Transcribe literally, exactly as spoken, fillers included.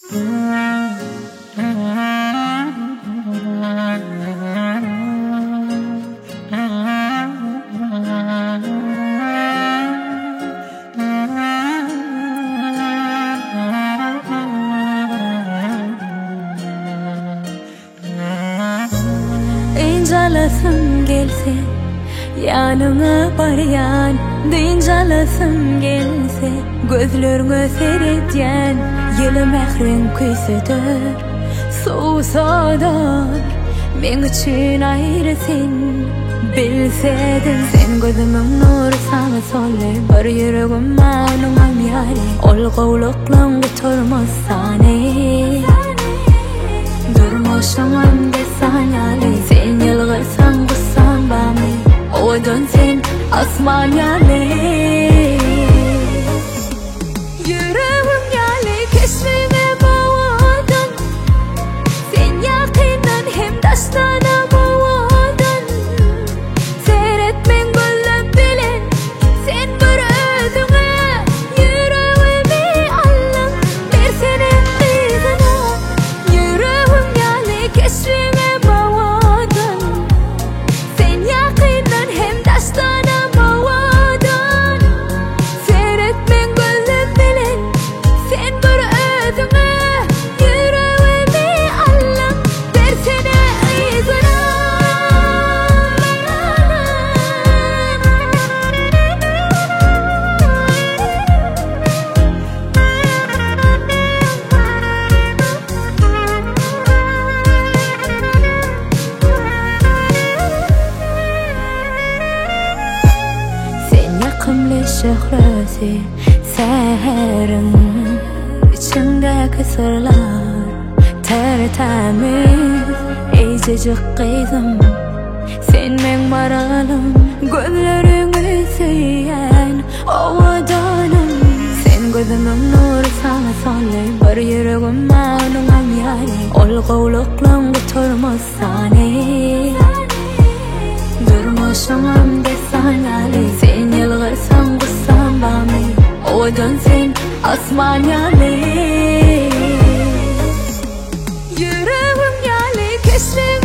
İncelasım gelse, yanıma baryan, incelasım gelse, gözlerine seyretyen, yılı mehrin küsüdür, soğusadır, men için ayrısın, bilsedim. Sen gözümün nuru sana solle, bir yüreğim manumam yari, ol qavluqlan götürmez sani, durmuşamam desan yali, sen yılgırsan qıssan bami, o dönsün asman yali. Yüreğim yali, keşfime bağladın, sen yakından hem daştana bağladın, seyretmen gözlem bilen, sen bir özüne, yüreğimi alın, bir senin kızına. Yüreğim yali, keşfime bağladın, sen yakından hem daştana bağladın, seyretmen gözlem bilen, sen bir özüne, yüreğimi alın, bir senin kızına. Sen yakımlı şöhreti, seherin içindeki sırlar tertemiz, ececik kızım, sen men maralım, gözlerini süyen ovadanım. Sen gözümün nuru sana solle, bir yüreğim manumam yari, ol qavluqlan götürmez sani, durmuşamam desan yali, sen yılgırsan qıssan bami, o dönsün asman yali. Yüreğim yali, keşfime